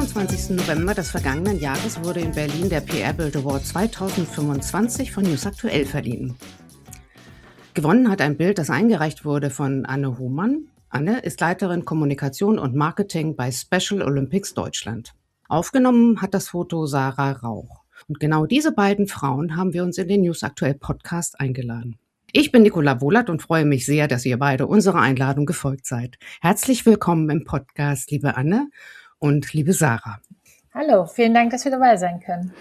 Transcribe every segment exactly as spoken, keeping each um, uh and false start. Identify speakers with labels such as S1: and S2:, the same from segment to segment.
S1: fünfundzwanzigsten November des vergangenen Jahres wurde in Berlin der P R-Bild Award zweitausendfünfundzwanzig von newsaktuell verliehen. Gewonnen hat ein Bild, das eingereicht wurde von Anne Hohmann. Anne ist Leiterin Kommunikation und Marketing bei Special Olympics Deutschland. Aufgenommen hat das Foto Sarah Rauch. Und genau diese beiden Frauen haben wir uns in den newsaktuell Podcast eingeladen. Ich bin Nicola Wohlert und freue mich sehr, dass ihr beide unserer Einladung gefolgt seid. Herzlich willkommen im Podcast, liebe Anne und liebe Sarah.
S2: Hallo, vielen Dank, dass wir dabei sein können.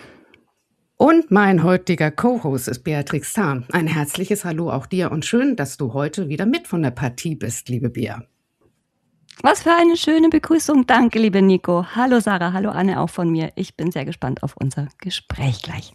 S1: Und mein heutiger Co-Host ist Beatrix Zahn. Ein herzliches Hallo auch dir und schön, dass du heute wieder mit von der Partie bist, liebe Bea.
S3: Was für eine schöne Begrüßung. Danke, liebe Nico. Hallo Sarah, hallo Anne auch von mir. Ich bin sehr gespannt auf unser Gespräch gleich.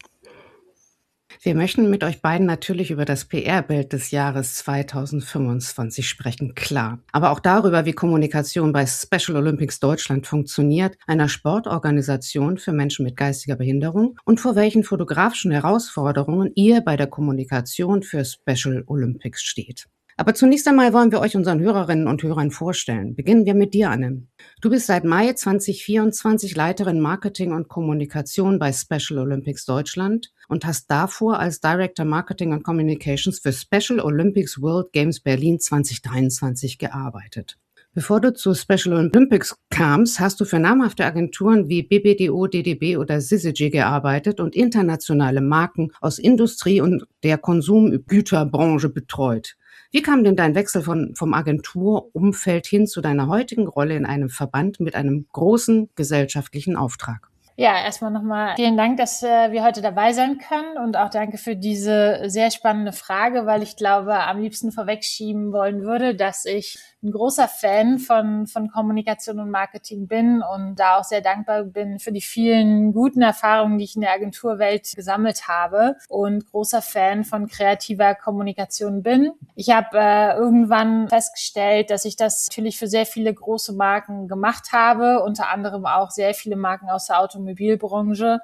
S1: Wir möchten mit euch beiden natürlich über das P R-Bild des Jahres zweitausendfünfundzwanzig sprechen, klar. Aber auch darüber, wie Kommunikation bei Special Olympics Deutschland funktioniert, einer Sportorganisation für Menschen mit geistiger Behinderung, und vor welchen fotografischen Herausforderungen ihr bei der Kommunikation für Special Olympics steht. Aber zunächst einmal wollen wir euch unseren Hörerinnen und Hörern vorstellen. Beginnen wir mit dir, Anne. Du bist seit Mai zweitausendvierundzwanzig Leiterin Marketing und Kommunikation bei Special Olympics Deutschland und hast davor als Director Marketing and Communications für Special Olympics World Games Berlin zweitausenddreiundzwanzig gearbeitet. Bevor du zu Special Olympics kamst, hast du für namhafte Agenturen wie B B D O, D D B oder Syzygy gearbeitet und internationale Marken aus Industrie und der Konsumgüterbranche betreut. Wie kam denn dein Wechsel von, vom Agenturumfeld hin zu deiner heutigen Rolle in einem Verband mit einem großen gesellschaftlichen Auftrag?
S2: Ja, erstmal nochmal vielen Dank, dass äh, wir heute dabei sein können und auch danke für diese sehr spannende Frage, weil ich glaube, am liebsten vorwegschieben wollen würde, dass ich ein großer Fan von von Kommunikation und Marketing bin und da auch sehr dankbar bin für die vielen guten Erfahrungen, die ich in der Agenturwelt gesammelt habe und großer Fan von kreativer Kommunikation bin. Ich habe äh, irgendwann festgestellt, dass ich das natürlich für sehr viele große Marken gemacht habe, unter anderem auch sehr viele Marken aus der Automobilbranche.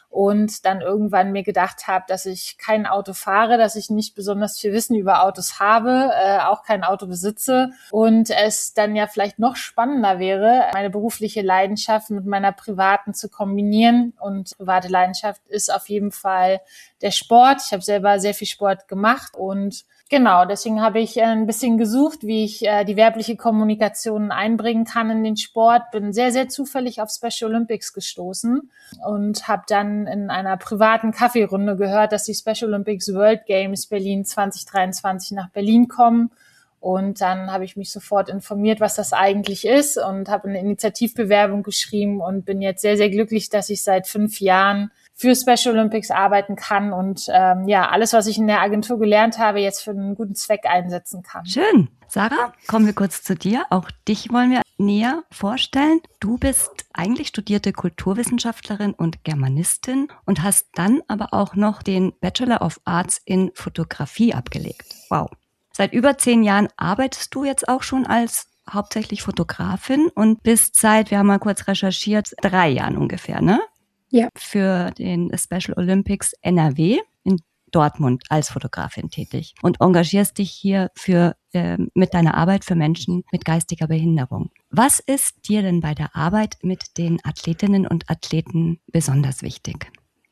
S2: Und dann irgendwann mir gedacht habe, dass ich kein Auto fahre, dass ich nicht besonders viel Wissen über Autos habe, äh, auch kein Auto besitze und es dann ja vielleicht noch spannender wäre, meine berufliche Leidenschaft mit meiner privaten zu kombinieren. Und private Leidenschaft ist auf jeden Fall der Sport. Ich habe selber sehr viel Sport gemacht und genau, deswegen habe ich ein bisschen gesucht, wie ich äh, die werbliche Kommunikation einbringen kann in den Sport. Bin sehr, sehr zufällig auf Special Olympics gestoßen und habe dann in einer privaten Kaffeerunde gehört, dass die Special Olympics World Games Berlin zweitausenddreiundzwanzig nach Berlin kommen. Und dann habe ich mich sofort informiert, was das eigentlich ist und habe eine Initiativbewerbung geschrieben und bin jetzt sehr, sehr glücklich, dass ich seit fünf Jahren für Special Olympics arbeiten kann und ähm, ja, alles, was ich in der Agentur gelernt habe, jetzt für einen guten Zweck einsetzen kann.
S3: Schön. Sarah, kommen wir kurz zu dir. Auch dich wollen wir näher vorstellen. Du bist eigentlich studierte Kulturwissenschaftlerin und Germanistin und hast dann aber auch noch den Bachelor of Arts in Fotografie abgelegt. Wow. Seit über zehn Jahren arbeitest du jetzt auch schon als hauptsächlich Fotografin und bist seit, wir haben mal kurz recherchiert, drei Jahren ungefähr, ne?
S4: Ja.
S3: Für den Special Olympics N R W in Dortmund als Fotografin tätig und engagierst dich hier für äh, mit deiner Arbeit für Menschen mit geistiger Behinderung. Was ist dir denn bei der Arbeit mit den Athletinnen und Athleten besonders wichtig?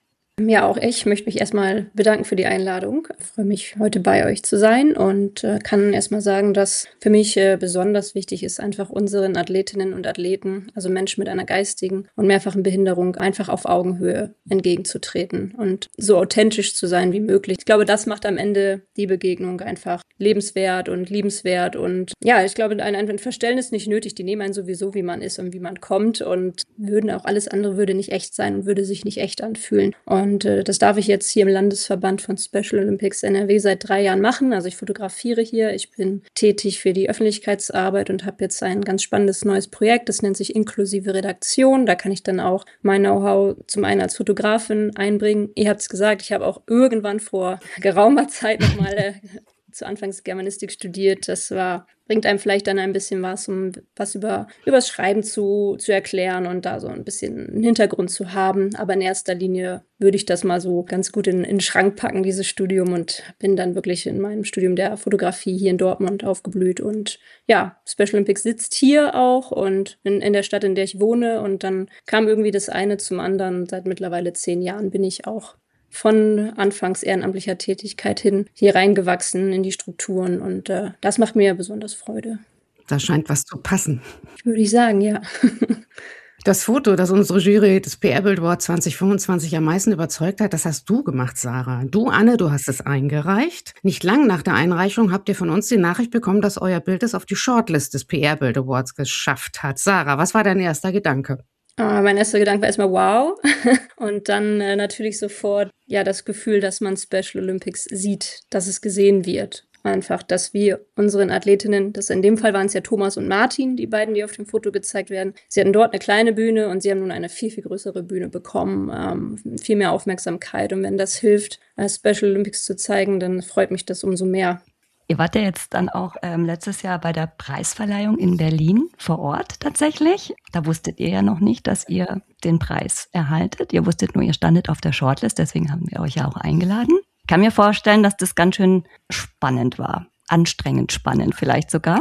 S4: Ja, auch ich möchte mich erstmal bedanken für die Einladung. Ich freue mich, heute bei euch zu sein und äh, kann erstmal sagen, dass für mich äh, besonders wichtig ist, einfach unseren Athletinnen und Athleten, also Menschen mit einer geistigen und mehrfachen Behinderung, einfach auf Augenhöhe entgegenzutreten und so authentisch zu sein wie möglich. Ich glaube, das macht am Ende die Begegnung einfach lebenswert und liebenswert und ja, ich glaube, ein, ein Verstellen ist nicht nötig. Die nehmen einen sowieso, wie man ist und wie man kommt und würden auch alles andere würde nicht echt sein und würde sich nicht echt anfühlen. Und Und äh, das darf ich jetzt hier im Landesverband von Special Olympics N R W seit drei Jahren machen. Also ich fotografiere hier, ich bin tätig für die Öffentlichkeitsarbeit und habe jetzt ein ganz spannendes neues Projekt, das nennt sich inklusive Redaktion. Da kann ich dann auch mein Know-how zum einen als Fotografin einbringen. Ihr habt es gesagt, ich habe auch irgendwann vor geraumer Zeit nochmal äh, zu Anfangs Germanistik studiert. Das war, bringt einem vielleicht dann ein bisschen was, um was über übers Schreiben zu, zu erklären und da so ein bisschen einen Hintergrund zu haben. Aber in erster Linie würde ich das mal so ganz gut in, in den Schrank packen, dieses Studium, und bin dann wirklich in meinem Studium der Fotografie hier in Dortmund aufgeblüht. Und ja, Special Olympics sitzt hier auch und in, in der Stadt, in der ich wohne. Und dann kam irgendwie das eine zum anderen. Seit mittlerweile zehn Jahren bin ich auch von anfangs ehrenamtlicher Tätigkeit hin hier reingewachsen in die Strukturen, und äh, das macht mir besonders Freude.
S1: Da scheint was zu passen.
S4: Würde ich sagen, ja.
S1: Das Foto, das unsere Jury des P R Bild Award zwanzig fünfundzwanzig am meisten überzeugt hat, das hast du gemacht, Sarah. Du, Anne, du hast es eingereicht. Nicht lang nach der Einreichung habt ihr von uns die Nachricht bekommen, dass euer Bild es auf die Shortlist des P R Bild Awards geschafft hat. Sarah, was war dein erster Gedanke?
S4: Uh, mein erster Gedanke war erstmal wow und dann äh, natürlich sofort ja das Gefühl, dass man Special Olympics sieht, dass es gesehen wird. Einfach, dass wir unseren Athletinnen, das in dem Fall waren es ja Thomas und Martin, die beiden, die auf dem Foto gezeigt werden, sie hatten dort eine kleine Bühne und sie haben nun eine viel, viel größere Bühne bekommen, ähm, viel mehr Aufmerksamkeit, und wenn das hilft, äh, Special Olympics zu zeigen, dann freut mich das umso mehr.
S3: Ihr wart ja jetzt dann auch ähm, letztes Jahr bei der Preisverleihung in Berlin vor Ort tatsächlich. Da wusstet ihr ja noch nicht, dass ihr den Preis erhaltet. Ihr wusstet nur, ihr standet auf der Shortlist, deswegen haben wir euch ja auch eingeladen. Ich kann mir vorstellen, dass das ganz schön spannend war. Anstrengend spannend vielleicht sogar.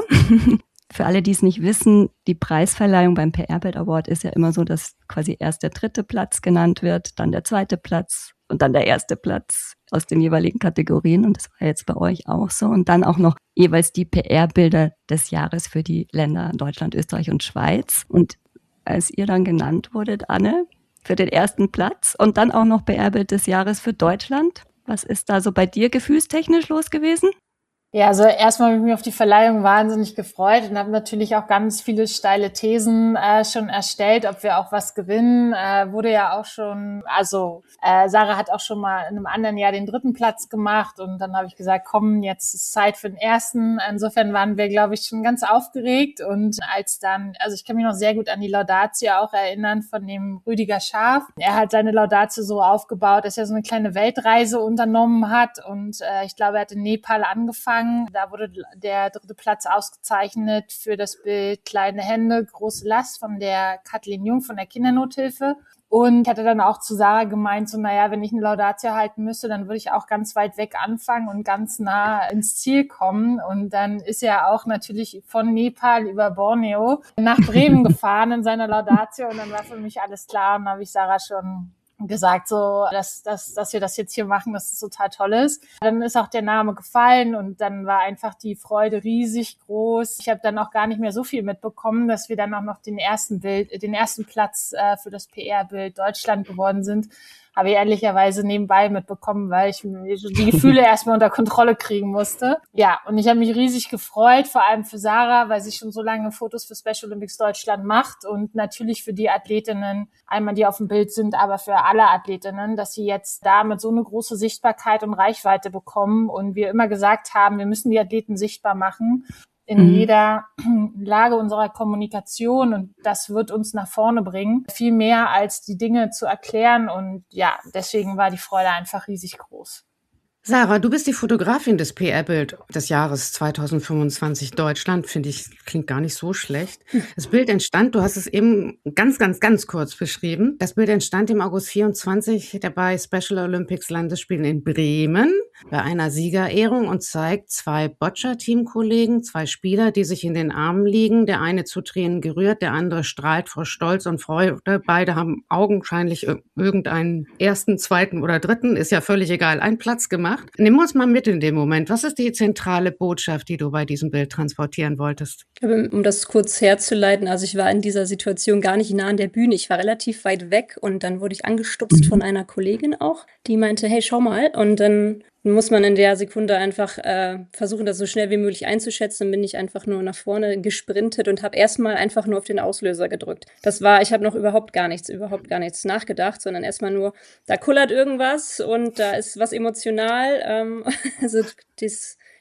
S3: Für alle, die es nicht wissen, die Preisverleihung beim P R Bild Award ist ja immer so, dass quasi erst der dritte Platz genannt wird, dann der zweite Platz und dann der erste Platz aus den jeweiligen Kategorien. Und das war jetzt bei euch auch so. Und dann auch noch jeweils die P R-Bilder des Jahres für die Länder Deutschland, Österreich und Schweiz. Und als ihr dann genannt wurdet, Anne, für den ersten Platz und dann auch noch P R-Bild des Jahres für Deutschland, was ist da so bei dir gefühlstechnisch los gewesen?
S2: Ja, also erstmal habe ich mich auf die Verleihung wahnsinnig gefreut und habe natürlich auch ganz viele steile Thesen äh, schon erstellt, ob wir auch was gewinnen. Äh, wurde ja auch schon, also äh, Sarah hat auch schon mal in einem anderen Jahr den dritten Platz gemacht, und dann habe ich gesagt, komm, jetzt ist Zeit für den ersten. Insofern waren wir, glaube ich, schon ganz aufgeregt, und als dann, also ich kann mich noch sehr gut an die Laudatio auch erinnern von dem Rüdiger Scharf. Er hat seine Laudatio so aufgebaut, dass er so eine kleine Weltreise unternommen hat, und äh, ich glaube, er hat in Nepal angefangen. Da wurde der dritte Platz ausgezeichnet für das Bild Kleine Hände, große Last von der Kathleen Jung von der Kindernothilfe. Und ich hatte dann auch zu Sarah gemeint, so, naja, wenn ich eine Laudatio halten müsste, dann würde ich auch ganz weit weg anfangen und ganz nah ins Ziel kommen. Und dann ist er auch natürlich von Nepal über Borneo nach Bremen gefahren in seiner Laudatio, und dann war für mich alles klar, und dann habe ich Sarah schon gesagt, so, dass, dass, dass wir das jetzt hier machen, dass es total toll ist. Dann ist auch der Name gefallen, und dann war einfach die Freude riesig groß. Ich habe dann auch gar nicht mehr so viel mitbekommen, dass wir dann auch noch den ersten Bild, den ersten Platz äh, für das P R-Bild Deutschland geworden sind. Habe ich ehrlicherweise nebenbei mitbekommen, weil ich die Gefühle erstmal unter Kontrolle kriegen musste. Ja, und ich habe mich riesig gefreut, vor allem für Sarah, weil sie schon so lange Fotos für Special Olympics Deutschland macht, und natürlich für die Athletinnen, einmal die auf dem Bild sind, aber für alle Athletinnen, dass sie jetzt damit so eine große Sichtbarkeit und Reichweite bekommen, und wir immer gesagt haben, wir müssen die Athleten sichtbar machen in mhm. jeder Lage unserer Kommunikation, und das wird uns nach vorne bringen. Viel mehr als die Dinge zu erklären, und ja, deswegen war die Freude einfach riesig groß.
S1: Sarah, du bist die Fotografin des P R-Bild des Jahres zwanzig fünfundzwanzig Deutschland, finde ich, klingt gar nicht so schlecht. Das Bild entstand, du hast es eben ganz, ganz, ganz kurz beschrieben, das Bild entstand im August vierundzwanzig bei Special Olympics Landesspielen in Bremen bei einer Siegerehrung und zeigt zwei Boccia-Teamkollegen, zwei Spieler, die sich in den Armen liegen, der eine zu Tränen gerührt, der andere strahlt vor Stolz und Freude. Beide haben augenscheinlich irgendeinen ersten, zweiten oder dritten, ist ja völlig egal, einen Platz gemacht. Nimm uns mal mit in dem Moment. Was ist die zentrale Botschaft, die du bei diesem Bild transportieren wolltest?
S4: Um das kurz herzuleiten, also ich war in dieser Situation gar nicht nah an der Bühne. Ich war relativ weit weg, und dann wurde ich angestupst von einer Kollegin auch, die meinte, hey, schau mal. Und dann muss man in der Sekunde einfach äh, versuchen, das so schnell wie möglich einzuschätzen. Dann bin ich einfach nur nach vorne gesprintet und habe erstmal einfach nur auf den Auslöser gedrückt. Das war, ich habe noch überhaupt gar nichts, überhaupt gar nichts nachgedacht, sondern erstmal nur, da kullert irgendwas und da ist was emotional. Ähm, also das,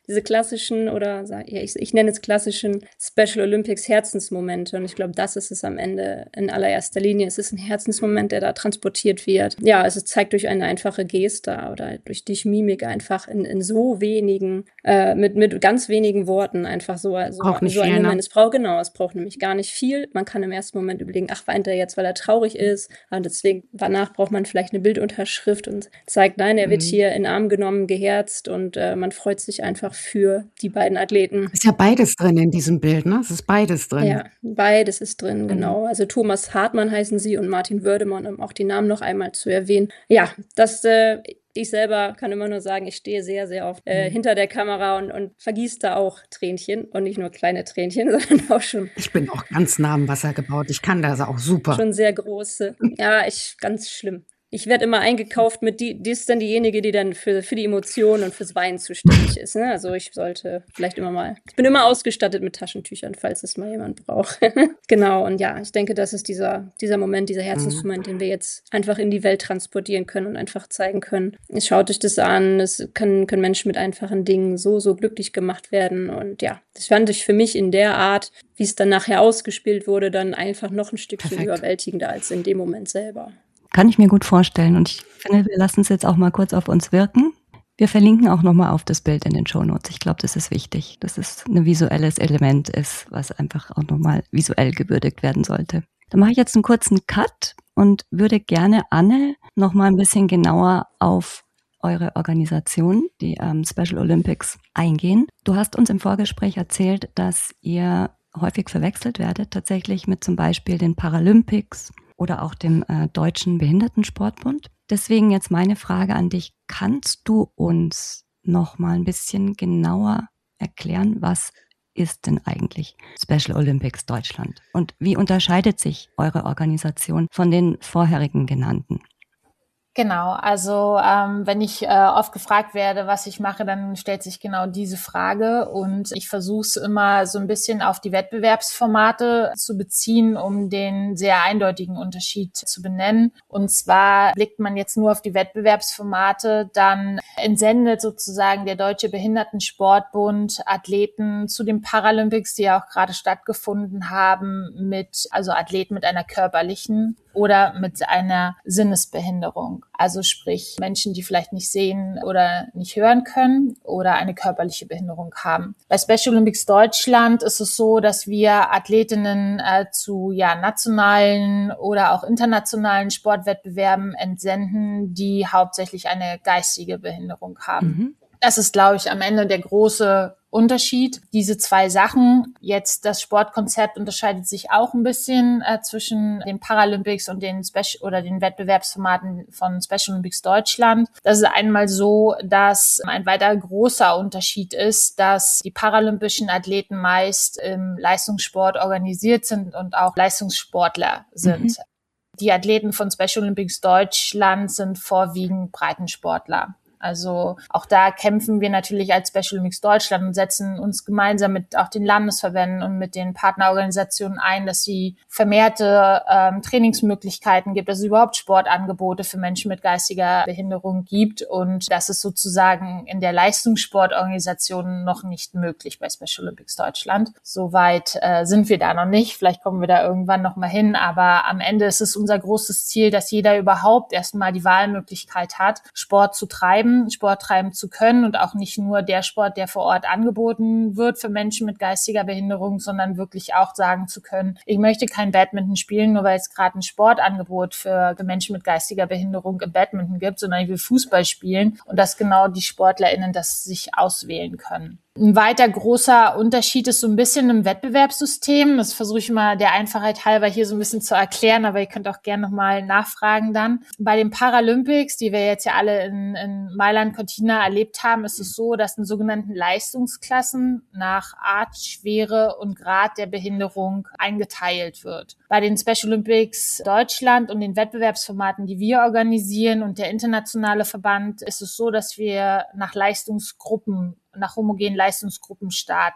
S4: diese klassischen oder ja, ich, ich nenne es klassischen Special Olympics Herzensmomente. Und ich glaube, das ist es am Ende in allererster Linie. Es ist ein Herzensmoment, der da transportiert wird. Ja, also es zeigt durch eine einfache Geste oder durch die Mimik einfach in, in so wenigen, äh, mit, mit ganz wenigen Worten einfach so, so,
S1: Braucht nicht
S4: so ein
S1: viel,
S4: Moment.
S1: ne?
S4: Es braucht, genau, es braucht nämlich gar nicht viel. Man kann im ersten Moment überlegen, ach, weint er jetzt, weil er traurig ist? Und deswegen, danach braucht man vielleicht eine Bildunterschrift und zeigt, nein, er wird
S1: Mhm.
S4: hier in den Arm genommen, geherzt und äh, man freut sich einfach für die beiden Athleten.
S1: Ist ja beides drin in diesem Bild, ne? Es ist beides drin.
S4: Ja, beides ist drin,
S1: Mhm.
S4: genau. Also Thomas Hartmann heißen sie und Martin Wördemann, um auch die Namen noch einmal zu erwähnen. Ja, das, äh, ich selber kann immer nur sagen, ich stehe sehr, sehr oft äh,
S1: Mhm.
S4: hinter der Kamera und, und vergieße da auch Tränchen und nicht nur kleine Tränchen, sondern auch schon,
S1: Ich bin auch ganz nah am Wasser gebaut. Ich kann das auch super.
S4: schon sehr große. Ja, ich, ganz schlimm. Ich werde immer eingekauft mit die, die ist dann diejenige, die dann für, für die Emotionen und fürs Weinen zuständig ist. Ne? Also ich sollte vielleicht immer mal, ich bin immer ausgestattet mit Taschentüchern, falls es mal jemand braucht. Genau, und ja, ich denke, das ist dieser, dieser Moment, dieser Herzensmoment, den wir jetzt einfach in die Welt transportieren können und einfach zeigen können. Schaut euch das an, es können, können Menschen mit einfachen Dingen so, so glücklich gemacht werden. Und ja, das fand ich für mich in der Art, wie es dann nachher ausgespielt wurde, dann einfach noch ein Stückchen
S1: Perfekt.
S4: überwältigender als in dem Moment selber.
S3: Kann ich mir gut vorstellen. Und ich finde, wir lassen es jetzt auch mal kurz auf uns wirken. Wir verlinken auch nochmal auf das Bild in den Shownotes. Ich glaube, das ist wichtig, dass es ein visuelles Element ist, was einfach auch nochmal visuell gewürdigt werden sollte. Dann mache ich jetzt einen kurzen Cut und würde gerne Anne nochmal ein bisschen genauer auf eure Organisation, die ähm, Special Olympics, eingehen. Du hast uns im Vorgespräch erzählt, dass ihr häufig verwechselt werdet, tatsächlich mit zum Beispiel den Paralympics oder auch dem äh, Deutschen Behindertensportbund. Deswegen jetzt meine Frage an dich. Kannst du uns noch mal ein bisschen genauer erklären, was ist denn eigentlich Special Olympics Deutschland? Und wie unterscheidet sich eure Organisation von den vorherigen genannten?
S2: Genau, also ähm, wenn ich äh, oft gefragt werde, was ich mache, dann stellt sich genau diese Frage und ich versuche es immer so ein bisschen auf die Wettbewerbsformate zu beziehen, um den sehr eindeutigen Unterschied zu benennen. Und zwar blickt man jetzt nur auf die Wettbewerbsformate, dann entsendet sozusagen der Deutsche Behindertensportbund Athleten zu den Paralympics, die ja auch gerade stattgefunden haben, mit also Athleten mit einer körperlichen oder mit einer Sinnesbehinderung. Also sprich Menschen, die vielleicht nicht sehen oder nicht hören können oder eine körperliche Behinderung haben. Bei Special Olympics Deutschland ist es so, dass wir Athletinnen äh, zu ja nationalen oder auch internationalen Sportwettbewerben entsenden, die hauptsächlich eine geistige Behinderung haben. Mhm. Das ist, glaube ich, am Ende der große Unterschied. Diese zwei Sachen. Jetzt das Sportkonzept unterscheidet sich auch ein bisschen äh, zwischen den Paralympics und den Special oder den Wettbewerbsformaten von Special Olympics Deutschland. Das ist einmal so, dass ein weiter großer Unterschied ist, dass die paralympischen Athleten meist im Leistungssport organisiert sind und auch Leistungssportler sind. Mhm. Die Athleten von Special Olympics Deutschland sind vorwiegend Breitensportler. Also auch da kämpfen wir natürlich als Special Olympics Deutschland und setzen uns gemeinsam mit auch den Landesverbänden und mit den Partnerorganisationen ein, dass sie vermehrte ähm, Trainingsmöglichkeiten gibt, dass es überhaupt Sportangebote für Menschen mit geistiger Behinderung gibt. Und das ist sozusagen in der Leistungssportorganisation noch nicht möglich bei Special Olympics Deutschland. Soweit äh, sind wir da noch nicht. Vielleicht kommen wir da irgendwann noch mal hin. Aber am Ende ist es unser großes Ziel, dass jeder überhaupt erstmal die Wahlmöglichkeit hat, Sport zu treiben, Sport treiben zu können und auch nicht nur der Sport, der vor Ort angeboten wird für Menschen mit geistiger Behinderung, sondern wirklich auch sagen zu können, ich möchte kein Badminton spielen, nur weil es gerade ein Sportangebot für Menschen mit geistiger Behinderung im Badminton gibt, sondern ich will Fußball spielen und dass genau die SportlerInnen das sich auswählen können. Ein weiter großer Unterschied ist so ein bisschen im Wettbewerbssystem. Das versuche ich mal der Einfachheit halber hier so ein bisschen zu erklären, aber ihr könnt auch gerne nochmal nachfragen dann. Bei den Paralympics, die wir jetzt ja alle in, in Mailand Cortina erlebt haben, ist es so, dass in sogenannten Leistungsklassen nach Art, Schwere und Grad der Behinderung eingeteilt wird. Bei den Special Olympics Deutschland und den Wettbewerbsformaten, die wir organisieren und der internationale Verband, ist es so, dass wir nach Leistungsgruppen nach homogenen Leistungsgruppen starten.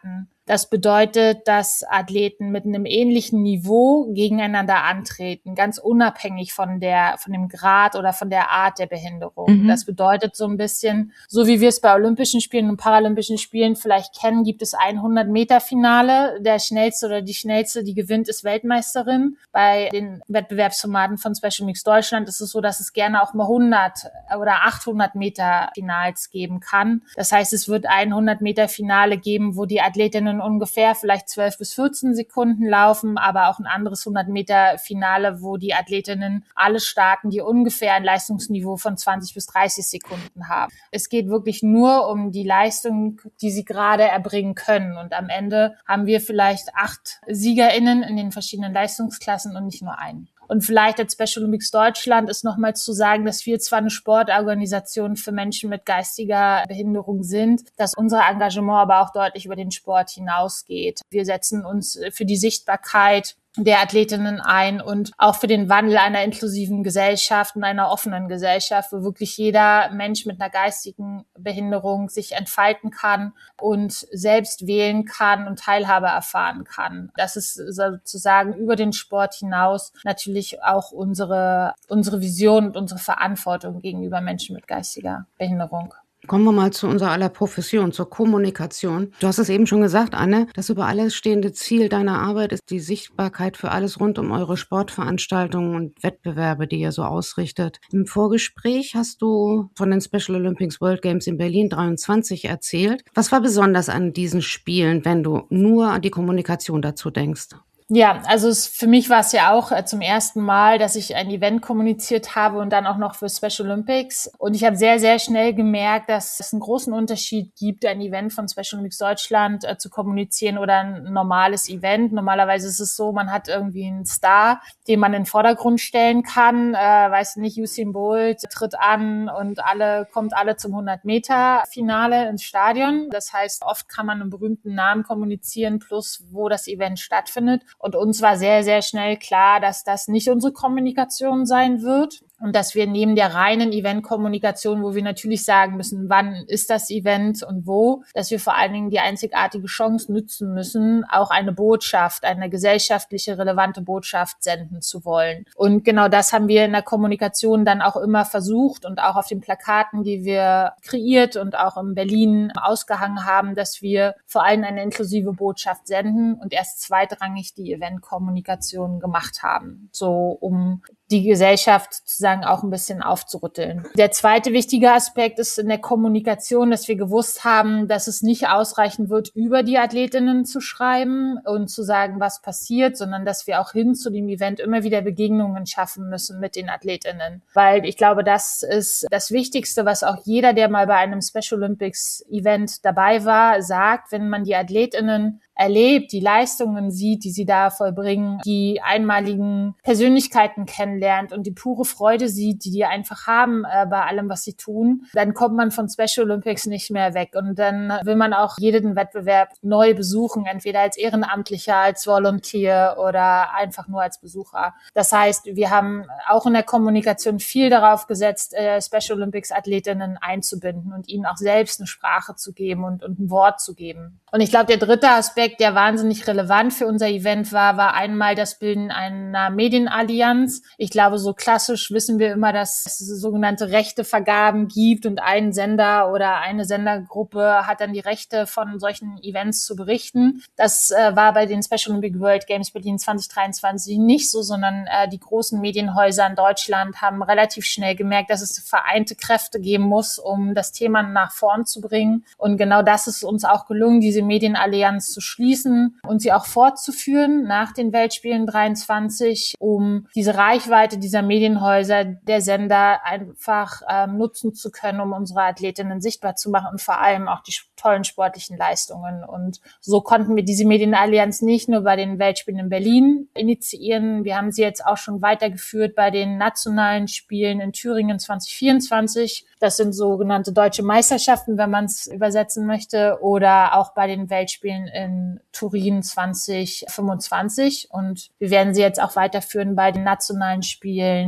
S2: Das bedeutet, dass Athleten mit einem ähnlichen Niveau gegeneinander antreten, ganz unabhängig von der, von dem Grad oder von der Art der Behinderung. Mhm. Das bedeutet so ein bisschen, so wie wir es bei Olympischen Spielen und Paralympischen Spielen vielleicht kennen, gibt es ein hundert-Meter-Finale. Der Schnellste oder die Schnellste, die gewinnt, ist Weltmeisterin. Bei den Wettbewerbsformaten von Special Mix Deutschland ist es so, dass es gerne auch mal hundert oder achthundert Meter Finals geben kann. Das heißt, es wird ein hundert Meter Finale geben, wo die Athletinnen ungefähr vielleicht zwölf bis vierzehn Sekunden laufen, aber auch ein anderes hundert Meter Finale, wo die Athletinnen alle starten, die ungefähr ein Leistungsniveau von zwanzig bis dreißig Sekunden haben. Es geht wirklich nur um die Leistung, die sie gerade erbringen können. Und am Ende haben wir vielleicht acht SiegerInnen in den verschiedenen Leistungsklassen und nicht nur einen. Und vielleicht als Special Olympics Deutschland ist nochmal zu sagen, dass wir zwar eine Sportorganisation für Menschen mit geistiger Behinderung sind, dass unser Engagement aber auch deutlich über den Sport hinausgeht. Wir setzen uns für die Sichtbarkeit der Athletinnen ein und auch für den Wandel einer inklusiven Gesellschaft und einer offenen Gesellschaft, wo wirklich jeder Mensch mit einer geistigen Behinderung sich entfalten kann und selbst wählen kann und Teilhabe erfahren kann. Das ist sozusagen über den Sport hinaus natürlich auch unsere, unsere Vision und unsere Verantwortung gegenüber Menschen mit geistiger Behinderung.
S1: Kommen wir mal zu unserer aller Profession, zur Kommunikation. Du hast es eben schon gesagt, Anne, das über alles stehende Ziel deiner Arbeit ist die Sichtbarkeit für alles rund um eure Sportveranstaltungen und Wettbewerbe, die ihr so ausrichtet. Im Vorgespräch hast du von den Special Olympics World Games in Berlin dreiundzwanzig erzählt. Was war besonders an diesen Spielen, wenn du nur an die Kommunikation dazu denkst?
S2: Ja, also es, für mich war es ja auch äh, zum ersten Mal, dass ich ein Event kommuniziert habe und dann auch noch für Special Olympics. Und ich habe sehr, sehr schnell gemerkt, dass es einen großen Unterschied gibt, ein Event von Special Olympics Deutschland äh, zu kommunizieren oder ein normales Event. Normalerweise ist es so, man hat irgendwie einen Star, den man in den Vordergrund stellen kann. Äh, weiß nicht, Usain Bolt tritt an und alle kommt alle zum hundert-Meter-Finale ins Stadion. Das heißt, oft kann man einen berühmten Namen kommunizieren, plus wo das Event stattfindet. Und uns war sehr, sehr schnell klar, dass das nicht unsere Kommunikation sein wird. Und dass wir neben der reinen Event-Kommunikation, wo wir natürlich sagen müssen, wann ist das Event und wo, dass wir vor allen Dingen die einzigartige Chance nutzen müssen, auch eine Botschaft, eine gesellschaftliche, relevante Botschaft senden zu wollen. Und genau das haben wir in der Kommunikation dann auch immer versucht und auch auf den Plakaten, die wir kreiert und auch in Berlin ausgehangen haben, dass wir vor allem eine inklusive Botschaft senden und erst zweitrangig die Event-Kommunikation gemacht haben, so um die Gesellschaft sozusagen auch ein bisschen aufzurütteln. Der zweite wichtige Aspekt ist in der Kommunikation, dass wir gewusst haben, dass es nicht ausreichen wird, über die Athletinnen zu schreiben und zu sagen, was passiert, sondern dass wir auch hin zu dem Event immer wieder Begegnungen schaffen müssen mit den Athletinnen. Weil ich glaube, das ist das Wichtigste, was auch jeder, der mal bei einem Special Olympics Event dabei war, sagt, wenn man die Athletinnen erlebt, die Leistungen sieht, die sie da vollbringen, die einmaligen Persönlichkeiten kennenlernt und die pure Freude sieht, die die einfach haben äh, bei allem, was sie tun, dann kommt man von Special Olympics nicht mehr weg. Und dann will man auch jeden Wettbewerb neu besuchen, entweder als Ehrenamtlicher, als Volunteer oder einfach nur als Besucher. Das heißt, wir haben auch in der Kommunikation viel darauf gesetzt, äh, Special Olympics Athletinnen einzubinden und ihnen auch selbst eine Sprache zu geben und, und ein Wort zu geben. Und ich glaube, der dritte Aspekt, der wahnsinnig relevant für unser Event war, war einmal das Bilden einer Medienallianz. Ich glaube, so klassisch wissen wir immer, dass es sogenannte Rechtevergaben gibt und ein Sender oder eine Sendergruppe hat dann die Rechte von solchen Events zu berichten. Das äh, war bei den Special Olympic World Games Berlin zwanzig dreiundzwanzig nicht so, sondern äh, die großen Medienhäuser in Deutschland haben relativ schnell gemerkt, dass es vereinte Kräfte geben muss, um das Thema nach vorn zu bringen. Und genau das ist uns auch gelungen, diese Medienallianz zu schließen und sie auch fortzuführen nach den Weltspielen dreiundzwanzig, um diese Reichweite dieser Medienhäuser, der Sender einfach ähm, nutzen zu können, um unsere Athletinnen sichtbar zu machen und vor allem auch die tollen sportlichen Leistungen. Und so konnten wir diese Medienallianz nicht nur bei den Weltspielen in Berlin initiieren, wir haben sie jetzt auch schon weitergeführt bei den nationalen Spielen in Thüringen zwanzig vierundzwanzig. Das sind sogenannte deutsche Meisterschaften, wenn man es übersetzen möchte, oder auch bei den Weltspielen in Turin zwanzig fünfundzwanzig. Und wir werden sie jetzt auch weiterführen bei den nationalen Spielen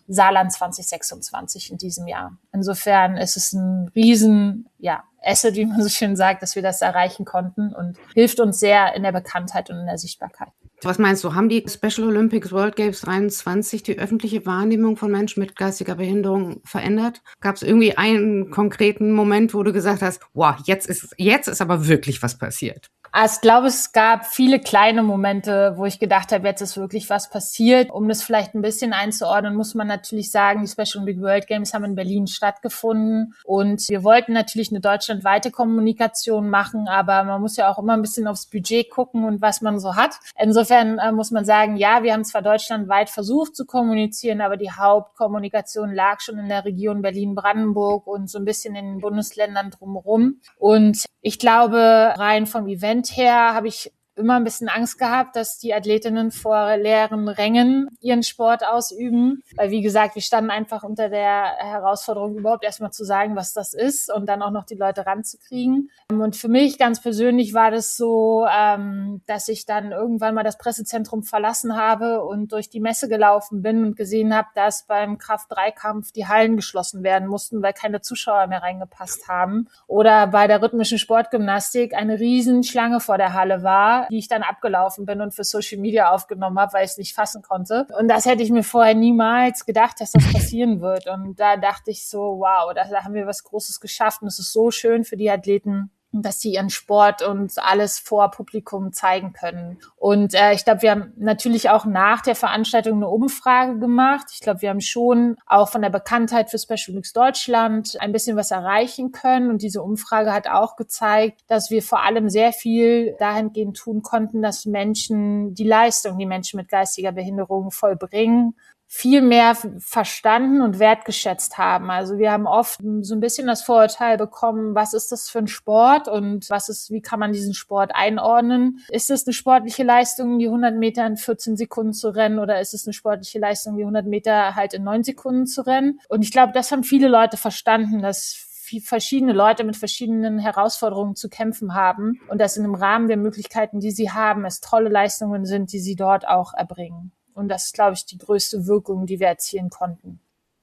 S2: Saarland zwanzig sechsundzwanzig in diesem Jahr. Insofern ist es ein riesen, ja, Asset, wie man so schön sagt, dass wir das erreichen konnten und hilft uns sehr in der Bekanntheit und in der Sichtbarkeit.
S1: Was meinst du, haben die Special Olympics World Games dreiundzwanzig die öffentliche Wahrnehmung von Menschen mit geistiger Behinderung verändert? Gab es irgendwie einen konkreten Moment, wo du gesagt hast, wow, jetzt ist, jetzt ist aber wirklich was passiert?
S2: Ich glaube, es gab viele kleine Momente, wo ich gedacht habe, jetzt ist wirklich was passiert. Um das vielleicht ein bisschen einzuordnen, muss man natürlich sagen, die Special Olympic World Games haben in Berlin stattgefunden und wir wollten natürlich eine deutschlandweite Kommunikation machen, aber man muss ja auch immer ein bisschen aufs Budget gucken und was man so hat. Insofern äh, muss man sagen, ja, wir haben zwar deutschlandweit versucht zu kommunizieren, aber die Hauptkommunikation lag schon in der Region Berlin-Brandenburg und so ein bisschen in den Bundesländern drumherum. Und ich glaube, rein vom Event her habe ich immer ein bisschen Angst gehabt, dass die Athletinnen vor leeren Rängen ihren Sport ausüben. Weil, wie gesagt, wir standen einfach unter der Herausforderung, überhaupt erstmal zu sagen, was das ist und dann auch noch die Leute ranzukriegen. Und für mich ganz persönlich war das so, dass ich dann irgendwann mal das Pressezentrum verlassen habe und durch die Messe gelaufen bin und gesehen habe, dass beim Kraft-drei-Kampf die Hallen geschlossen werden mussten, weil keine Zuschauer mehr reingepasst haben. Oder bei der rhythmischen Sportgymnastik eine Riesenschlange vor der Halle war, die ich dann abgelaufen bin und für Social Media aufgenommen habe, weil ich es nicht fassen konnte. Und das hätte ich mir vorher niemals gedacht, dass das passieren wird. Und da dachte ich so, wow, da, da haben wir was Großes geschafft. Und es ist so schön für die Athleten, dass sie ihren Sport und alles vor Publikum zeigen können. Und äh, ich glaube, wir haben natürlich auch nach der Veranstaltung eine Umfrage gemacht. Ich glaube, wir haben schon auch von der Bekanntheit für Special Olympics Deutschland ein bisschen was erreichen können. Und diese Umfrage hat auch gezeigt, dass wir vor allem sehr viel dahingehend tun konnten, dass Menschen die Leistung, die Menschen mit geistiger Behinderung vollbringen, viel mehr verstanden und wertgeschätzt haben. Also wir haben oft so ein bisschen das Vorurteil bekommen, was ist das für ein Sport und was ist, wie kann man diesen Sport einordnen? Ist es eine sportliche Leistung, die hundert Meter in vierzehn Sekunden zu rennen, oder ist es eine sportliche Leistung, die hundert Meter halt in neun Sekunden zu rennen? Und ich glaube, das haben viele Leute verstanden, dass verschiedene Leute mit verschiedenen Herausforderungen zu kämpfen haben und dass in dem Rahmen der Möglichkeiten, die sie haben, es tolle Leistungen sind, die sie dort auch erbringen. Und das ist, glaube ich, die größte Wirkung, die wir erzielen konnten.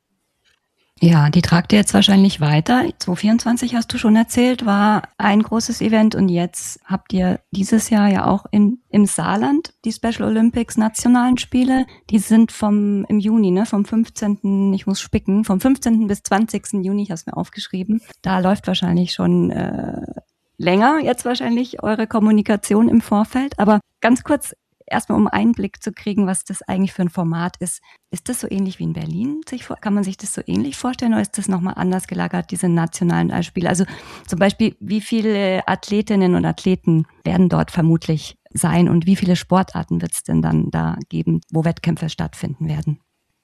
S3: Ja, die tragt ihr jetzt wahrscheinlich weiter. zwanzig vierundzwanzig, hast du schon erzählt, war ein großes Event. Und jetzt habt ihr dieses Jahr ja auch in, im Saarland die Special Olympics Nationalen Spiele. Die sind vom im Juni, ne, vom fünfzehnten, ich muss spicken, vom fünfzehnten bis zwanzigsten Juni, ich habe es mir aufgeschrieben. Da läuft wahrscheinlich schon äh, länger jetzt wahrscheinlich eure Kommunikation im Vorfeld. Aber ganz kurz, erstmal um Einblick zu kriegen, was das eigentlich für ein Format ist. Ist das so ähnlich wie in Berlin? Kann man sich das so ähnlich vorstellen oder ist das nochmal anders gelagert, diese nationalen Spiele? Also zum Beispiel, wie viele Athletinnen und Athleten werden dort vermutlich sein und wie viele Sportarten wird es denn dann da geben, wo Wettkämpfe stattfinden werden?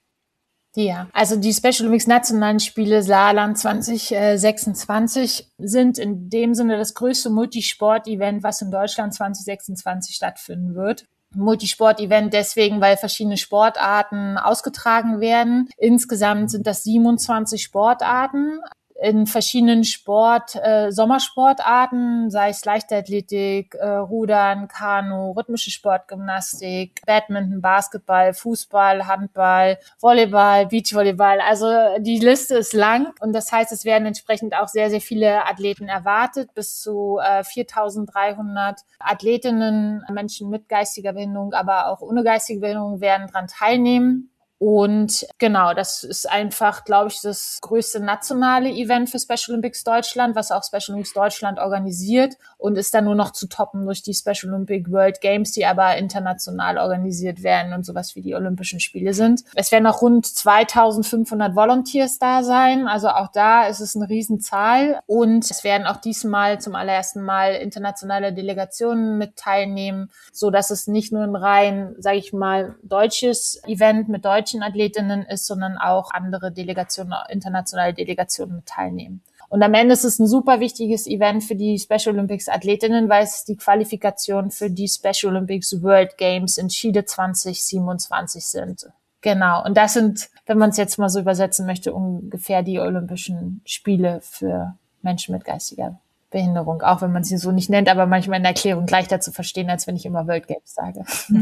S2: Ja, also die Special Olympics Nationalen Spiele Saarland zwanzig sechsundzwanzig sind in dem Sinne das größte Multisport-Event, was in Deutschland zwanzig sechsundzwanzig stattfinden wird. Multisport-Event deswegen, weil verschiedene Sportarten ausgetragen werden. Insgesamt sind das siebenundzwanzig Sportarten in verschiedenen Sport, äh, Sommersportarten, sei es Leichtathletik, äh, Rudern, Kanu, rhythmische Sportgymnastik, Badminton, Basketball, Fußball, Handball, Volleyball, Beachvolleyball. Also die Liste ist lang und das heißt, es werden entsprechend auch sehr, sehr viele Athleten erwartet. Bis zu äh, viertausenddreihundert Athletinnen, Menschen mit geistiger Behinderung, aber auch ohne geistige Behinderung werden daran teilnehmen. Und genau, das ist einfach, glaube ich, das größte nationale Event für Special Olympics Deutschland, was auch Special Olympics Deutschland organisiert und ist dann nur noch zu toppen durch die Special Olympic World Games, die aber international organisiert werden und sowas wie die Olympischen Spiele sind. Es werden auch rund zweitausendfünfhundert Volunteers da sein, also auch da ist es eine Riesenzahl und es werden auch diesmal zum allerersten Mal internationale Delegationen mit teilnehmen, so dass es nicht nur ein rein, sage ich mal, deutsches Event mit deutschen Athletinnen ist, sondern auch andere Delegationen, internationale Delegationen mit teilnehmen. Und am Ende ist es ein super wichtiges Event für die Special Olympics Athletinnen, weil es die Qualifikation für die Special Olympics World Games in Chile zwanzig siebenundzwanzig sind. Genau. Und das sind, wenn man es jetzt mal so übersetzen möchte, ungefähr die Olympischen Spiele für Menschen mit geistiger Behinderung, auch wenn man sie so nicht nennt, aber manchmal in der Erklärung leichter zu verstehen, als wenn ich immer World Games sage.
S3: Mhm.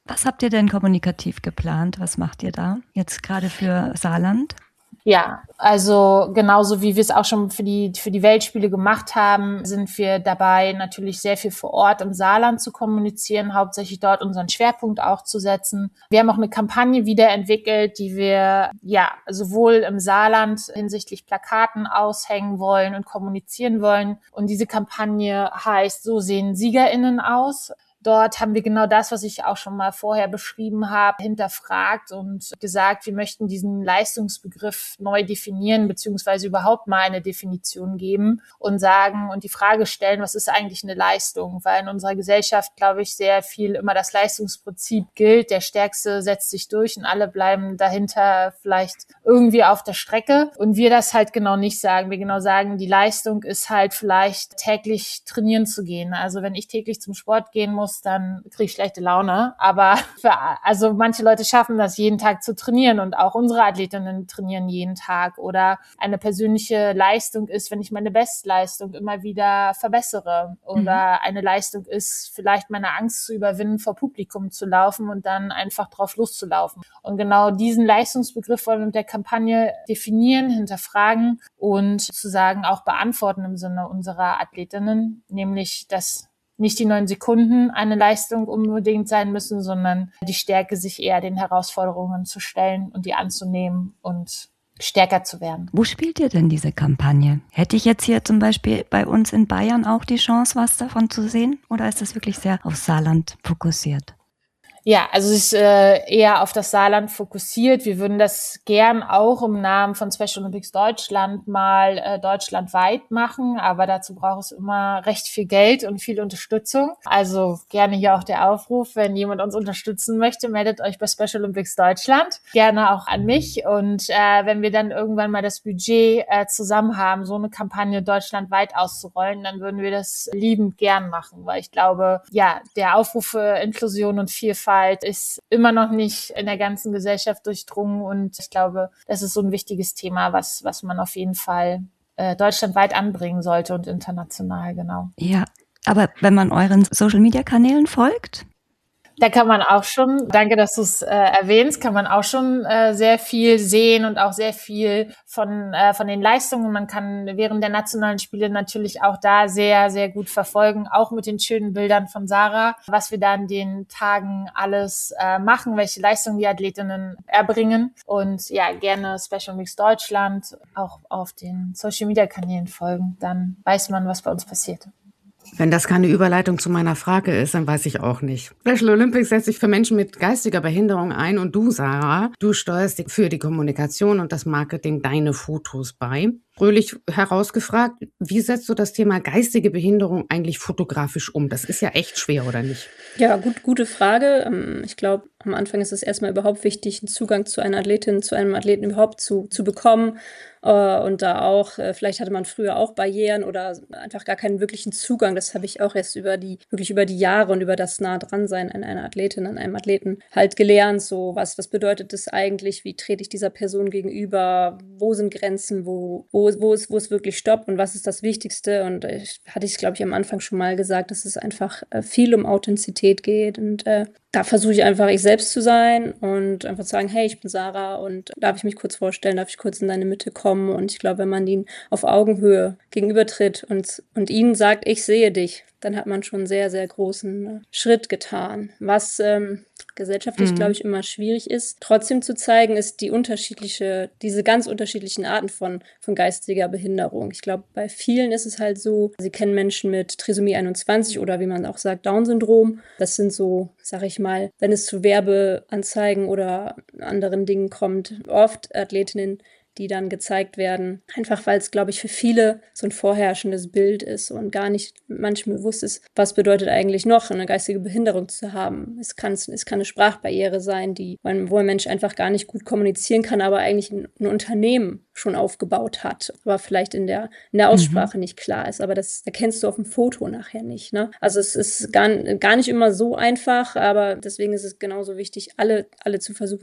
S3: Was habt ihr denn kommunikativ geplant? Was macht ihr da jetzt gerade für Saarland?
S2: Ja, also genauso wie wir es auch schon für die für die Weltspiele gemacht haben, sind wir dabei, natürlich sehr viel vor Ort im Saarland zu kommunizieren, hauptsächlich dort unseren Schwerpunkt auch zu setzen. Wir haben auch eine Kampagne wiederentwickelt, die wir ja sowohl im Saarland hinsichtlich Plakaten aushängen wollen und kommunizieren wollen. Und diese Kampagne heißt "So sehen SiegerInnen aus". Dort haben wir genau das, was ich auch schon mal vorher beschrieben habe, hinterfragt und gesagt, wir möchten diesen Leistungsbegriff neu definieren, beziehungsweise überhaupt mal eine Definition geben und sagen und die Frage stellen, was ist eigentlich eine Leistung? Weil in unserer Gesellschaft, glaube ich, sehr viel immer das Leistungsprinzip gilt. Der Stärkste setzt sich durch und alle bleiben dahinter vielleicht irgendwie auf der Strecke. Und wir das halt genau nicht sagen. Wir genau sagen, die Leistung ist halt vielleicht täglich trainieren zu gehen. Also wenn ich täglich zum Sport gehen muss, dann kriege ich schlechte Laune. Aber für, also manche Leute schaffen das, jeden Tag zu trainieren und auch unsere Athletinnen trainieren jeden Tag. Oder eine persönliche Leistung ist, wenn ich meine Bestleistung immer wieder verbessere. Oder eine Leistung ist, vielleicht meine Angst zu überwinden, vor Publikum zu laufen und dann einfach drauf loszulaufen. Und genau diesen Leistungsbegriff wollen wir mit der Kampagne definieren, hinterfragen und sozusagen auch beantworten im Sinne unserer Athletinnen, nämlich, dass nicht die neun Sekunden eine Leistung unbedingt sein müssen, sondern die Stärke, sich eher den Herausforderungen zu stellen und die anzunehmen und stärker zu werden.
S3: Wo spielt ihr denn diese Kampagne? Hätte ich jetzt hier zum Beispiel bei uns in Bayern auch die Chance, was davon zu sehen? Oder ist das wirklich sehr auf Saarland fokussiert?
S2: Ja, also es ist äh, eher auf das Saarland fokussiert. Wir würden das gern auch im Namen von Special Olympics Deutschland mal äh, deutschlandweit machen, aber dazu braucht es immer recht viel Geld und viel Unterstützung. Also gerne hier auch der Aufruf, wenn jemand uns unterstützen möchte, meldet euch bei Special Olympics Deutschland. Gerne auch an mich. Und äh, wenn wir dann irgendwann mal das Budget äh, zusammen haben, so eine Kampagne deutschlandweit auszurollen, dann würden wir das liebend gern machen, weil ich glaube, ja, der Aufruf für Inklusion und Vielfalt ist immer noch nicht in der ganzen Gesellschaft durchdrungen und ich glaube, das ist so ein wichtiges Thema, was was man auf jeden Fall äh, deutschlandweit anbringen sollte und international, genau.
S3: Ja, aber wenn man euren Social-Media-Kanälen folgt?
S2: Da kann man auch schon, danke, dass du es äh, erwähnst, kann man auch schon äh, sehr viel sehen und auch sehr viel von äh, von den Leistungen. Man kann während der nationalen Spiele natürlich auch da sehr, sehr gut verfolgen, auch mit den schönen Bildern von Sarah, was wir da an den Tagen alles äh, machen, welche Leistungen die Athletinnen erbringen. Und ja, gerne Special Olympics Deutschland auch auf den Social-Media-Kanälen folgen. Dann weiß man, was bei uns passiert.
S1: Wenn das keine Überleitung zu meiner Frage ist, dann weiß ich auch nicht. Special Olympics setzt sich für Menschen mit geistiger Behinderung ein und du, Sarah, du steuerst für die Kommunikation und das Marketing deine Fotos bei. Fröhlich herausgefragt, wie setzt du das Thema geistige Behinderung eigentlich fotografisch um? Das ist ja echt schwer, oder nicht?
S4: Ja, gut, gute Frage. Ich glaube, am Anfang ist es erstmal überhaupt wichtig, einen Zugang zu einer Athletin, zu einem Athleten überhaupt zu, zu bekommen. Und da auch, vielleicht hatte man früher auch Barrieren oder einfach gar keinen wirklichen Zugang. Das habe ich auch erst über die, wirklich über die Jahre und über das nah dran sein an einer Athletin, an einem Athleten halt gelernt. So, was, was bedeutet das eigentlich? Wie trete ich dieser Person gegenüber? Wo sind Grenzen? Wo, wo, wo ist, wo ist wirklich Stopp? Und was ist das Wichtigste? Und ich, hatte ich, glaube ich, am Anfang schon mal gesagt, dass es einfach viel um Authentizität geht. Und äh, da versuche ich einfach, ich selbst zu sein und einfach zu sagen, hey, ich bin Sarah und darf ich mich kurz vorstellen, darf ich kurz in deine Mitte kommen? Und ich glaube, wenn man ihnen auf Augenhöhe gegenübertritt und, und ihnen sagt, ich sehe dich, dann hat man schon einen sehr, sehr großen Schritt getan. Was ähm, gesellschaftlich, mhm. glaube ich, immer schwierig ist, trotzdem zu zeigen, ist die unterschiedliche, diese ganz unterschiedlichen Arten von, von geistiger Behinderung. Ich glaube, bei vielen ist es halt so, sie kennen Menschen mit Trisomie einundzwanzig oder wie man auch sagt, Down-Syndrom. Das sind so, sag ich mal, wenn es zu Werbeanzeigen oder anderen Dingen kommt, oft Athletinnen, die dann gezeigt werden. Einfach weil es, glaube ich, für viele so ein vorherrschendes Bild ist und gar nicht manchmal bewusst ist, was bedeutet eigentlich noch, eine geistige Behinderung zu haben. Es kann, es kann eine Sprachbarriere sein, die, wo ein Mensch einfach gar nicht gut kommunizieren kann, aber eigentlich ein, ein Unternehmen schon aufgebaut hat, aber vielleicht in der, in der Aussprache mhm. nicht klar ist. Aber das erkennst du auf dem Foto nachher nicht, ne? Also es ist gar, gar nicht immer so einfach, aber deswegen ist es genauso wichtig, alle, alle zu versuchen,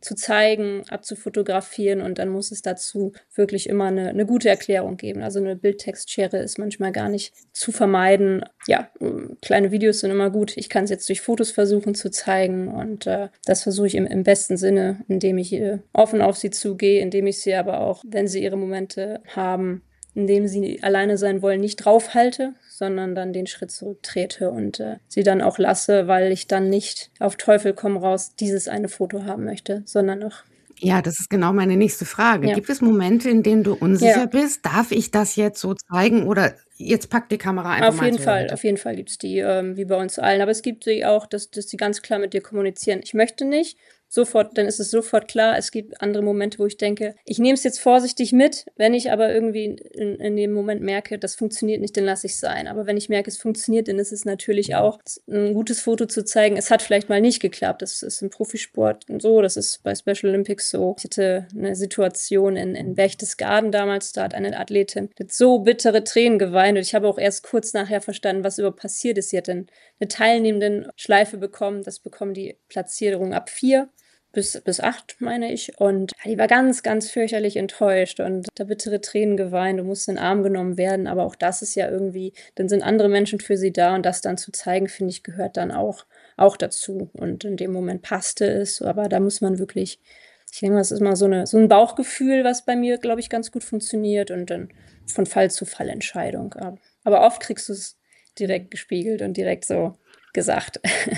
S4: zu zeigen, abzufotografieren und dann muss es dazu wirklich immer eine, eine gute Erklärung geben. Also eine Bildtextschere ist manchmal gar nicht zu vermeiden. Ja, kleine Videos sind immer gut. Ich kann es jetzt durch Fotos versuchen zu zeigen und äh, das versuche ich im, im besten Sinne, indem ich äh, offen auf sie zugehe, indem ich sie aber auch, wenn sie ihre Momente haben, indem sie alleine sein wollen, nicht draufhalte, sondern dann den Schritt zurücktrete und äh, sie dann auch lasse, weil ich dann nicht auf Teufel komm raus dieses eine Foto haben möchte, sondern auch.
S1: Ja, das ist genau meine nächste Frage.
S4: Ja.
S1: Gibt es Momente, in denen du unsicher
S4: Ja.
S1: bist? Darf ich das jetzt so zeigen oder jetzt packt die Kamera einfach
S4: Auf
S1: mal
S4: jeden
S1: zur
S4: Fall,
S1: Seite?
S4: auf jeden Fall gibt's die, ähm, wie bei uns allen. Aber es gibt sie auch, dass, dass sie ganz klar mit dir kommunizieren. Ich möchte nicht. Sofort, dann ist es sofort klar. Es gibt andere Momente, wo ich denke, ich nehme es jetzt vorsichtig mit. Wenn ich aber irgendwie in, in dem Moment merke, das funktioniert nicht, dann lasse ich es sein. Aber wenn ich merke, es funktioniert, dann ist es natürlich auch ein gutes Foto zu zeigen. Es hat vielleicht mal nicht geklappt. Das ist im Profisport so, das ist bei Special Olympics so. Ich hatte eine Situation in, in Berchtesgaden damals, da hat eine Athletin mit so bittere Tränen geweint und ich habe auch erst kurz nachher verstanden, was überhaupt passiert ist. Sie hat dann eine teilnehmenden Schleife bekommen. Das bekommen die Platzierungen ab vier. Bis, bis acht, meine ich. Und ja, die war ganz, ganz fürchterlich enttäuscht und da bittere Tränen geweint und musste in den Arm genommen werden. Aber auch das ist ja irgendwie, dann sind andere Menschen für sie da und das dann zu zeigen, finde ich, gehört dann auch, auch dazu. Und in dem Moment passte es. Aber da muss man wirklich, ich denke mal, das ist mal so, eine, so ein Bauchgefühl, was bei mir, glaube ich, ganz gut funktioniert und dann von Fall zu Fall Entscheidung. Aber, aber oft kriegst du es direkt gespiegelt und direkt so gesagt.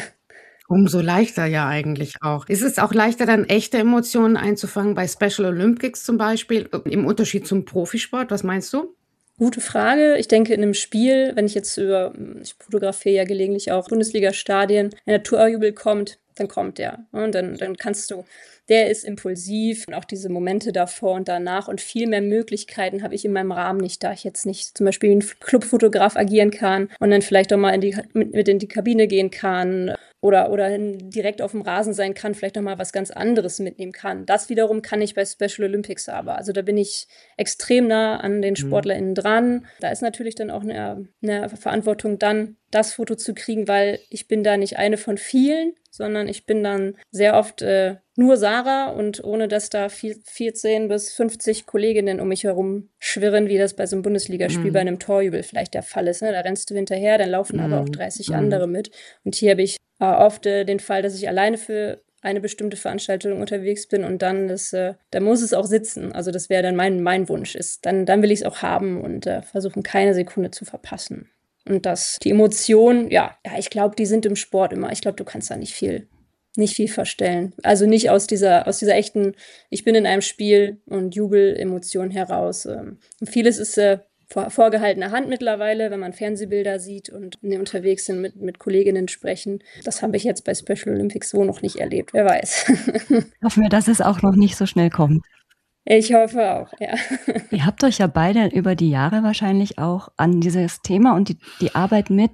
S1: Umso leichter ja eigentlich auch. Ist es auch leichter, dann echte Emotionen einzufangen bei Special Olympics zum Beispiel, im Unterschied zum Profisport? Was meinst du?
S4: Gute Frage. Ich denke, in einem Spiel, wenn ich jetzt über, ich fotografiere ja gelegentlich auch Bundesliga-Stadien, wenn der Torjubel kommt, dann kommt der. Und dann, dann kannst du, der ist impulsiv und auch diese Momente davor und danach und viel mehr Möglichkeiten habe ich in meinem Rahmen nicht, da ich jetzt nicht zum Beispiel wie ein Clubfotograf agieren kann und dann vielleicht auch mal in die, mit, mit in die Kabine gehen kann oder, oder direkt auf dem Rasen sein kann, vielleicht noch mal was ganz anderes mitnehmen kann. Das wiederum kann ich bei Special Olympics aber. Also da bin ich extrem nah an den SportlerInnen dran. Da ist natürlich dann auch eine, eine Verantwortung dann, das Foto zu kriegen, weil ich bin da nicht eine von vielen, sondern ich bin dann sehr oft äh, nur Sarah und ohne dass da vierzehn bis fünfzig Kolleginnen um mich herum schwirren, wie das bei so einem Bundesligaspiel mm. bei einem Torjubel vielleicht der Fall ist. Ne? Da rennst du hinterher, dann laufen mm. aber auch dreißig mm. andere mit. Und hier habe ich äh, oft äh, den Fall, dass ich alleine für eine bestimmte Veranstaltung unterwegs bin und dann das, äh, da muss es auch sitzen. Also das wäre dann mein, mein Wunsch ist. Dann, dann will ich es auch haben und äh, versuchen, keine Sekunde zu verpassen. Und das, die Emotionen, ja, ja, ich glaube, die sind im Sport immer. Ich glaube, du kannst da nicht viel, nicht viel verstellen. Also nicht aus dieser, aus dieser echten, ich bin in einem Spiel und Jubel-Emotion heraus. Und vieles ist äh, vor, vorgehaltene Hand mittlerweile, wenn man Fernsehbilder sieht und unterwegs sind, mit, mit Kolleginnen sprechen. Das habe ich jetzt bei Special Olympics so noch nicht erlebt. Wer weiß.
S3: Hoffen wir, dass es auch noch nicht so schnell kommt.
S4: Ich hoffe auch, ja.
S3: Ihr habt euch ja beide über die Jahre wahrscheinlich auch an dieses Thema und die, die Arbeit mit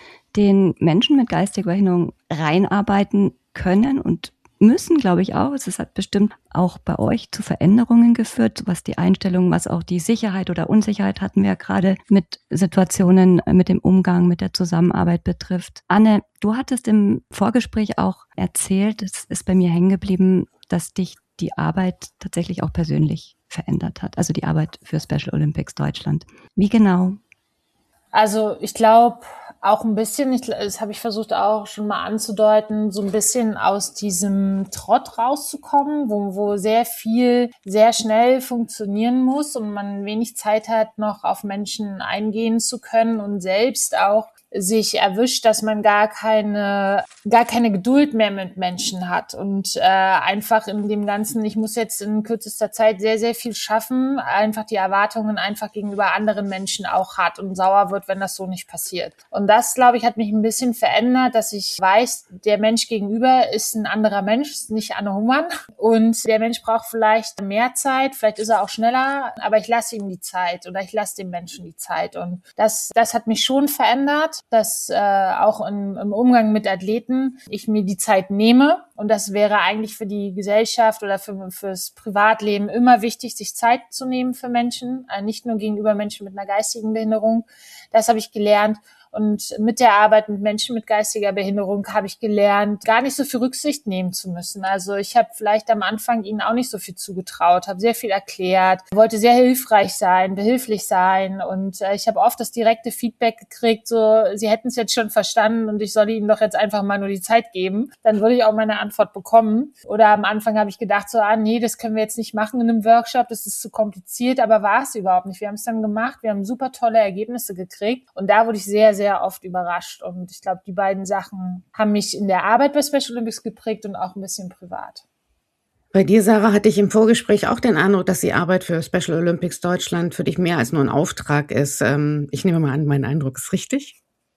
S3: den Menschen mit geistiger Behinderung reinarbeiten können und müssen, glaube ich auch. Es hat bestimmt auch bei euch zu Veränderungen geführt, was die Einstellung, was auch die Sicherheit oder Unsicherheit hatten wir ja gerade mit Situationen, mit dem Umgang, mit der Zusammenarbeit betrifft. Anne, du hattest im Vorgespräch auch erzählt, es ist bei mir hängen geblieben, dass dich die Arbeit tatsächlich auch persönlich verändert hat. Also die Arbeit für Special Olympics Deutschland. Wie genau?
S2: Also ich glaube auch ein bisschen, ich, das habe ich versucht auch schon mal anzudeuten, so ein bisschen aus diesem Trott rauszukommen, wo, wo sehr viel sehr schnell funktionieren muss und man wenig Zeit hat, noch auf Menschen eingehen zu können und selbst auch sich erwischt, dass man gar keine gar keine Geduld mehr mit Menschen hat und äh, einfach in dem Ganzen, ich muss jetzt in kürzester Zeit sehr, sehr viel schaffen, einfach die Erwartungen einfach gegenüber anderen Menschen auch hat und sauer wird, wenn das so nicht passiert. Und das, glaube ich, hat mich ein bisschen verändert, dass ich weiß, der Mensch gegenüber ist ein anderer Mensch, ist nicht Anne Humann und der Mensch braucht vielleicht mehr Zeit, vielleicht ist er auch schneller, aber ich lasse ihm die Zeit oder ich lasse dem Menschen die Zeit und das das hat mich schon verändert, dass äh, auch im, im Umgang mit Athleten ich mir die Zeit nehme. Und das wäre eigentlich für die Gesellschaft oder für fürs Privatleben immer wichtig, sich Zeit zu nehmen für Menschen, äh, nicht nur gegenüber Menschen mit einer geistigen Behinderung. Das habe ich gelernt. Und mit der Arbeit mit Menschen mit geistiger Behinderung habe ich gelernt, gar nicht so viel Rücksicht nehmen zu müssen. Also ich habe vielleicht am Anfang ihnen auch nicht so viel zugetraut, habe sehr viel erklärt, wollte sehr hilfreich sein, behilflich sein und äh, ich habe oft das direkte Feedback gekriegt, so sie hätten es jetzt schon verstanden und ich soll ihnen doch jetzt einfach mal nur die Zeit geben. Dann würde ich auch meine Antwort bekommen. Oder am Anfang habe ich gedacht so, ah nee, das können wir jetzt nicht machen in einem Workshop, das ist zu kompliziert, aber war es überhaupt nicht. Wir haben es dann gemacht, wir haben super tolle Ergebnisse gekriegt und da wurde ich sehr, sehr oft überrascht und ich glaube, die beiden Sachen haben mich in der Arbeit bei Special Olympics geprägt und auch ein bisschen privat.
S1: Bei dir, Sarah, hatte ich im Vorgespräch auch den Eindruck, dass die Arbeit für Special Olympics Deutschland für dich mehr als nur ein Auftrag ist. Ich nehme mal an, mein Eindruck ist richtig.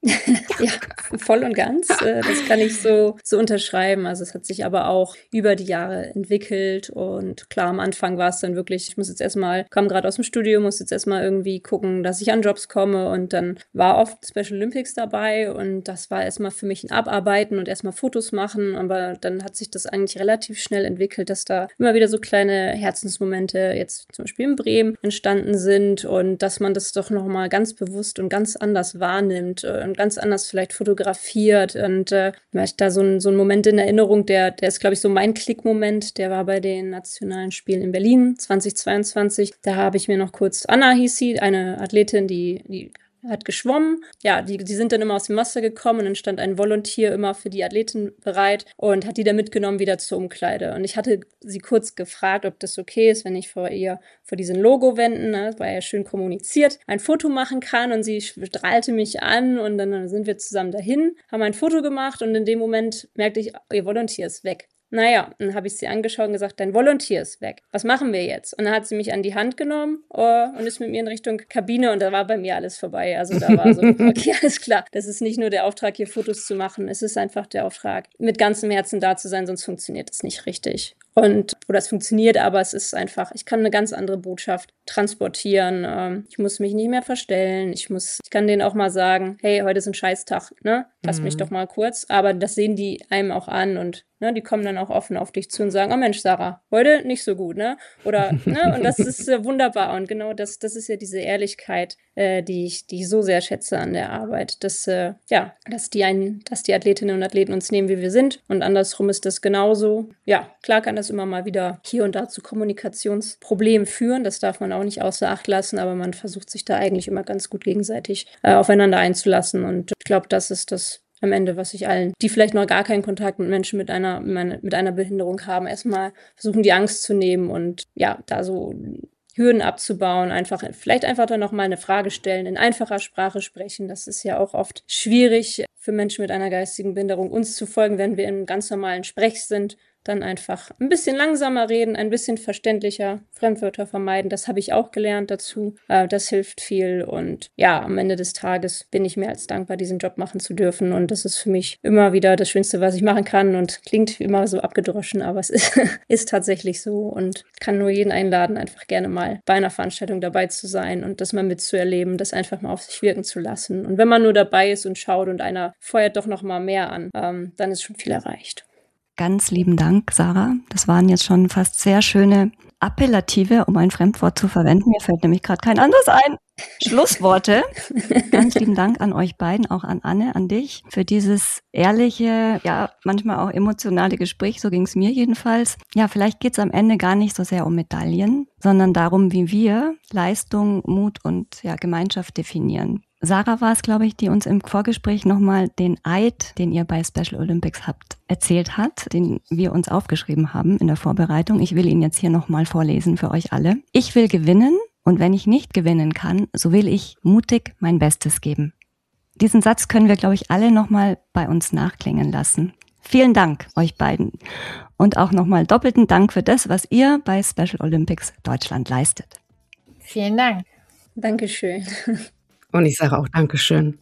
S4: Ja, voll und ganz. Das kann ich so, so unterschreiben. Also es hat sich aber auch über die Jahre entwickelt und klar, am Anfang war es dann wirklich, ich muss jetzt erstmal, kam gerade aus dem Studio, muss jetzt erstmal irgendwie gucken, dass ich an Jobs komme und dann war oft Special Olympics dabei und das war erstmal für mich ein Abarbeiten und erstmal Fotos machen, aber dann hat sich das eigentlich relativ schnell entwickelt, dass da immer wieder so kleine Herzensmomente jetzt zum Beispiel in Bremen entstanden sind und dass man das doch nochmal ganz bewusst und ganz anders wahrnimmt und ganz anders vielleicht fotografiert und äh, ich da so ein, so ein Moment in Erinnerung, der, der ist, glaube ich, so mein Klickmoment, der war bei den Nationalen Spielen in Berlin zweitausendzweiundzwanzig. Da habe ich mir noch kurz, Anna hieß sie, eine Athletin, die, die hat geschwommen. Ja, die, die sind dann immer aus dem Wasser gekommen und dann stand ein Volontier immer für die Athleten bereit und hat die dann mitgenommen wieder zur Umkleide. Und ich hatte sie kurz gefragt, ob das okay ist, wenn ich vor ihr, vor diesen Logo-Wänden, ne, das war ja schön kommuniziert, ein Foto machen kann und sie strahlte mich an und dann sind wir zusammen dahin, haben ein Foto gemacht und in dem Moment merkte ich, ihr Volontier ist weg. Naja, dann habe ich sie angeschaut und gesagt, dein Volontier ist weg. Was machen wir jetzt? Und dann hat sie mich an die Hand genommen oh, und ist mit mir in Richtung Kabine und da war bei mir alles vorbei. Also da war so, okay, alles klar. Das ist nicht nur der Auftrag, hier Fotos zu machen. Es ist einfach der Auftrag, mit ganzem Herzen da zu sein, sonst funktioniert es nicht richtig. Und, oder es funktioniert, aber es ist einfach, ich kann eine ganz andere Botschaft transportieren. Ähm, ich muss mich nicht mehr verstellen. Ich muss, ich kann denen auch mal sagen, hey, heute ist ein Scheißtag, ne? Lass mhm. mich doch mal kurz. Aber das sehen die einem auch an und ne, die kommen dann auch offen auf dich zu und sagen, oh Mensch, Sarah, heute nicht so gut, ne? Oder, ne? Und das ist äh, wunderbar. Und genau das, das ist ja diese Ehrlichkeit, äh, die ich, die ich so sehr schätze an der Arbeit. Dass, äh, ja, dass die einen, dass die Athletinnen und Athleten uns nehmen, wie wir sind. Und andersrum ist das genauso. Ja, klar kann das immer mal wieder hier und da zu Kommunikationsproblemen führen. Das darf man auch nicht außer Acht lassen, aber man versucht sich da eigentlich immer ganz gut gegenseitig äh, aufeinander einzulassen. Und ich glaube, das ist das am Ende, was ich allen, die vielleicht noch gar keinen Kontakt mit Menschen mit einer, mit einer Behinderung haben, erstmal versuchen, die Angst zu nehmen und ja, da so Hürden abzubauen, einfach, vielleicht einfach dann nochmal eine Frage stellen, in einfacher Sprache sprechen. Das ist ja auch oft schwierig für Menschen mit einer geistigen Behinderung, uns zu folgen, wenn wir im ganz normalen Sprech sind. Dann einfach ein bisschen langsamer reden, ein bisschen verständlicher, Fremdwörter vermeiden. Das habe ich auch gelernt dazu. Äh, das hilft viel. Und ja, am Ende des Tages bin ich mehr als dankbar, diesen Job machen zu dürfen. Und das ist für mich immer wieder das Schönste, was ich machen kann. Und klingt immer so abgedroschen, aber es ist, ist tatsächlich so. Und kann nur jeden einladen, einfach gerne mal bei einer Veranstaltung dabei zu sein und das mal mitzuerleben, das einfach mal auf sich wirken zu lassen. Und wenn man nur dabei ist und schaut und einer feuert doch noch mal mehr an, ähm, dann ist schon viel erreicht.
S3: Ganz lieben Dank, Sarah. Das waren jetzt schon fast sehr schöne Appellative, um ein Fremdwort zu verwenden. Mir fällt nämlich gerade kein anderes ein. Schlussworte. Ganz lieben Dank an euch beiden, auch an Anne, an dich, für dieses ehrliche, ja, manchmal auch emotionale Gespräch. So ging es mir jedenfalls. Ja, vielleicht geht es am Ende gar nicht so sehr um Medaillen, sondern darum, wie wir Leistung, Mut und ja, Gemeinschaft definieren. Sarah war es, glaube ich, die uns im Vorgespräch nochmal den Eid, den ihr bei Special Olympics habt, erzählt hat, den wir uns aufgeschrieben haben in der Vorbereitung. Ich will ihn jetzt hier nochmal vorlesen für euch alle. Ich will gewinnen und wenn ich nicht gewinnen kann, so will ich mutig mein Bestes geben. Diesen Satz können wir, glaube ich, alle nochmal bei uns nachklingen lassen. Vielen Dank euch beiden und auch nochmal doppelten Dank für das, was ihr bei Special Olympics Deutschland leistet.
S2: Vielen Dank.
S4: Dankeschön.
S1: Und ich sage auch Dankeschön.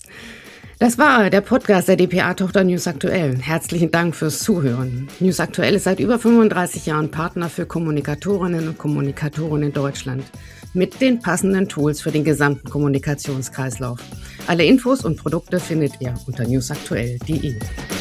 S1: Das war der Podcast der D P A-Tochter News Aktuell. Herzlichen Dank fürs Zuhören. News Aktuell ist seit über fünfunddreißig Jahren Partner für Kommunikatorinnen und Kommunikatoren in Deutschland. Mit den passenden Tools für den gesamten Kommunikationskreislauf. Alle Infos und Produkte findet ihr unter newsaktuell punkt de.